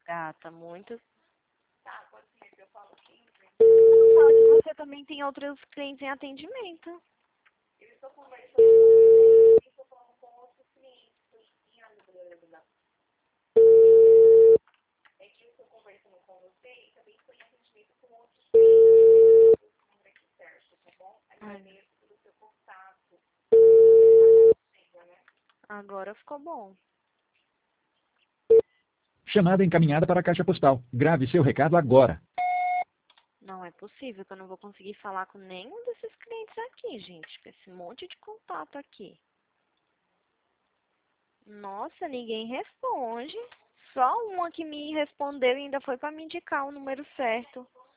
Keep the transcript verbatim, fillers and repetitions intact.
Gata, muito. Tá, pode ser que eu falo quinze. Fala que você também tem outros clientes em atendimento. Eu estou conversando com estou falando com outros clientes. É que eu estou conversando com você e também estou em atendimento com outros clientes. Eu não vai aqui certo, tá bom? Agradeço pelo seu contato. Agora ficou bom. Chamada encaminhada para a caixa postal. Grave seu recado agora. Não é possível que eu não vou conseguir falar com nenhum desses clientes aqui, gente. Com esse monte de contato aqui. Nossa, ninguém responde. Só uma que me respondeu e ainda foi para me indicar o número certo.